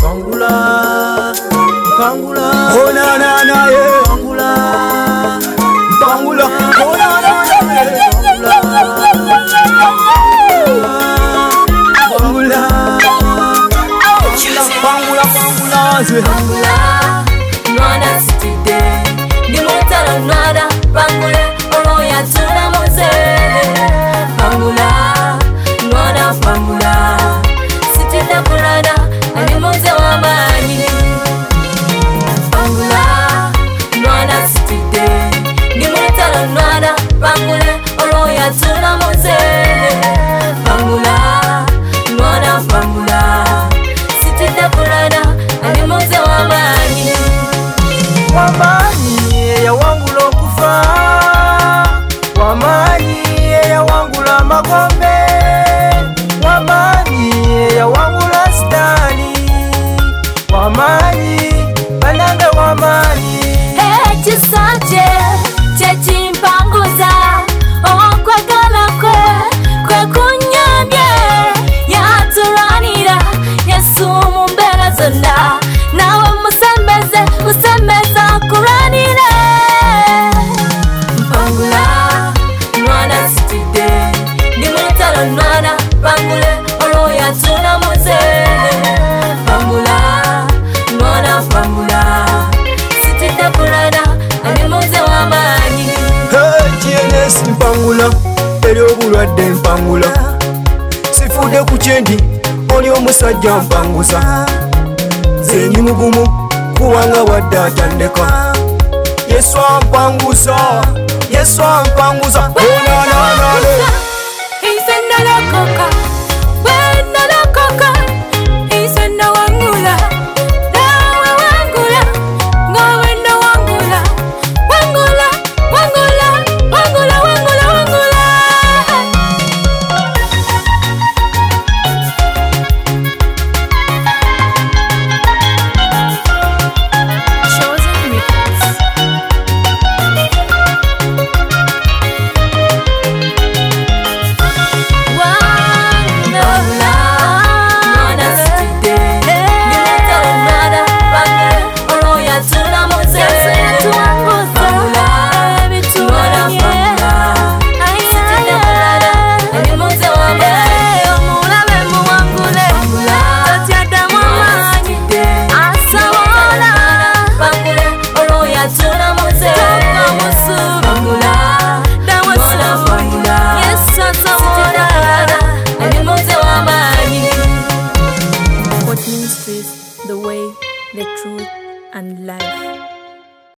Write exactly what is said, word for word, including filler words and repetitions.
Pangula, Pangula, oh na na na yeah. Pangula, Pangula, oh na na na yeah. Pangula, Pangula, Pangula, Pangula, Nwana sitide, ni mutala nwana, Pangula, oloya tuna moze. Pangula, Nwana Pangula, sitide kurana, ani moze wa mani. Pangula, Nwana sitide, ni mutala nwana, Pangula, oloya tuna moze. Pangula, Nwana Pangula, sitide kurana, ani moze wa mani. Wamani ya wangu lo kufa, wamani ya wangu la magombe, wamani ya wangu la stani, wamani banange wamani. Hey, chisanje, chechi mpanguza, oh kwa gala kwe, kwe kunyambye, ya turanira, Yesu mumbera zona, nawe musembeze, musembeza kuranire. Pangula, Nwana sitide, ni mutalo nwana, Pangule, oloya tuna moze. Pangula, Nwana Pangula, sitide kurana, ani moze wa mani. Hey, T N S Mpangula, eri obulwadde Mpangula, sifude ku kyendi, oli omusajja mpanguza, nze ndi mugumu kuwanga wadde atandeka. Yesu ampanguza, Yesu ampanguza, oh na na na yeah. The way, the truth, and life.